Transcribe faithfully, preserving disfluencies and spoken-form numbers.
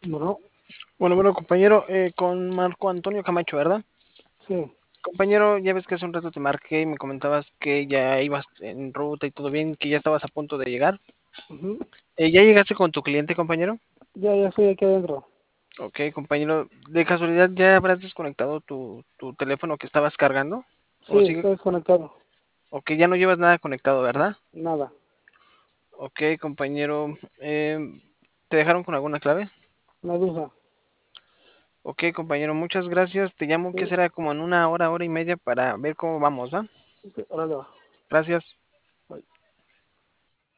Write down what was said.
Bueno, Bueno, bueno, compañero, eh, con Marco Antonio Camacho, ¿verdad? sí. Compañero, ya ves que hace un rato te marqué y me comentabas que ya ibas en ruta y todo bien, que ya estabas a punto de llegar. Ujú. Eh, ¿ya llegaste con tu cliente, compañero? Ya, ya estoy aquí adentro. Ok, compañero, de casualidad ya habrás desconectado tu, tu teléfono que estabas cargando. Sí, ¿O sigue? está desconectado. Ok, ya no llevas nada conectado, ¿verdad? Nada. Ok, compañero, eh, ¿te dejaron con alguna clave? Una duda. Ok, compañero, muchas gracias. Te llamo que Sí, será como en una hora, hora y media para ver cómo vamos, ¿va? sí, órale va. Gracias.